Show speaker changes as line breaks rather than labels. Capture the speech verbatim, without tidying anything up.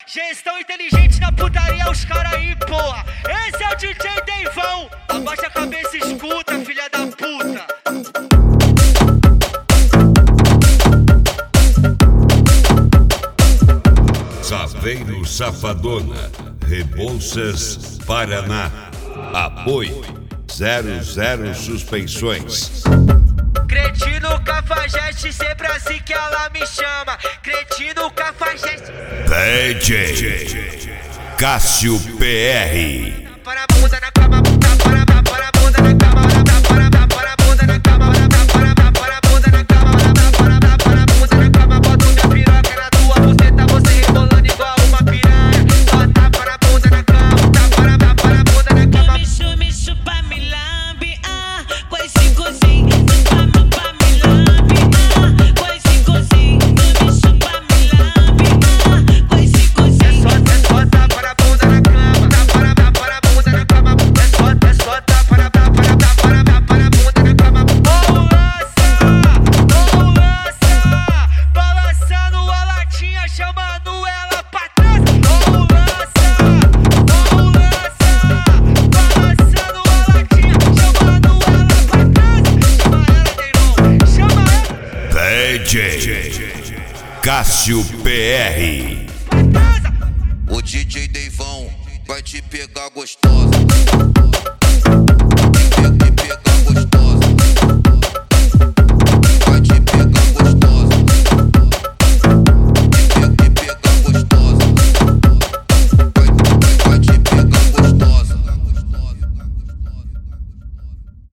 Gestão inteligente na putaria, os cara aí, porra. Esse é o D J Deivão. Abaixa a cabeça e escuta, filha da puta.
Saveiro Safadona, Rebouças, Paraná. Apoio zero zero Suspensões.
Cretino Cafajeste, sempre assim que ela me chama. Cretino Cafajeste.
D J Cássio P R.
Para a bunda na cama, para para para a bunda na cama, para para para a bunda na cama, para para para a bunda na cama, para para para a bunda na cama. Boto minha piroca na tua buceta, você rebolando igual uma piranha. Só tá para a bunda na cama, tá para para a bunda na cama.
Me chupa, me chupa, me lambe, ah, com esse cozinho. Chupa, me chupa, me lambe, ah, com esse cozinho. Me chupa, me lambe, ah, com esse cozinho.
É só, é só tá para a bunda na cama, tá para para a bunda na cama. É só, é só tá para para para para para a bunda na cama. Ou lança, ou lança, balançando a latinha, chamando ela pra trás. Ou lança, ou lança, balançando a latinha, chamando ela pra trás. Chama ela, Deivão, chama ela.
D J Cássio P R.
O D J Deivão vai te pegar gostosa.